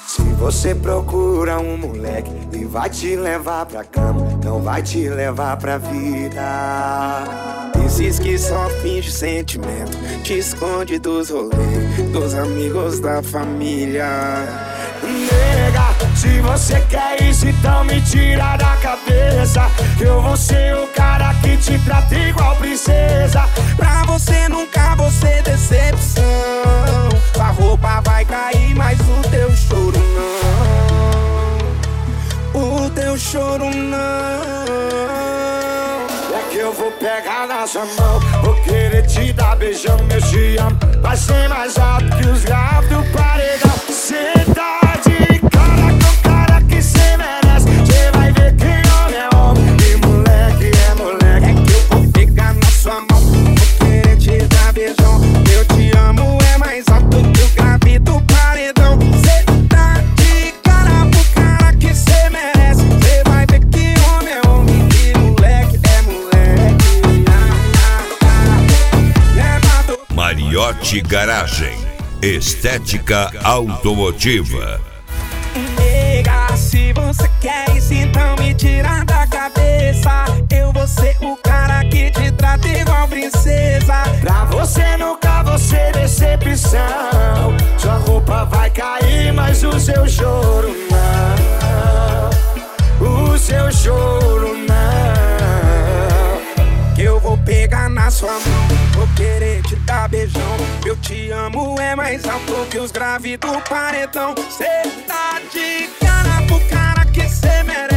Se você procura um moleque e vai te levar pra cama, não vai te levar pra vida. Esses que só finge sentimento, te esconde dos rolês, dos amigos da família. Nega, se você quer isso, então me tira da cabeça. Eu vou ser o cara que te trata igual princesa. Pra você nunca vou ser decepção. Sua roupa vai cair, mas o teu choro não. O teu choro não. É que eu vou pegar na sua mão, vou querer te dar beijão, meu te amo. Vai ser mais alto que os graves do paredão. Cê tá de cara com cara que cê merece. Cê vai ver que homem é homem e moleque é moleque. É que eu vou pegar na sua mão, vou querer te dar beijão. Eu te amo é mais alto que o grave do paredão. Cê tá de cara com cara que cê merece. Cê vai ver que homem é homem e moleque é moleque. Mariotti Garagem, estética automotiva. Nega, se você quer isso, então me tira da cabeça. Eu vou ser o cara que te trata igual princesa. Pra você nunca vou ser decepção. Sua roupa vai cair, mas o seu choro não. O seu choro não. Que eu vou pegar na sua mão, vou querer te dar beijão. Eu te amo é mais alto que os graves do paredão. Cê tá de cara pro cara que cê merece.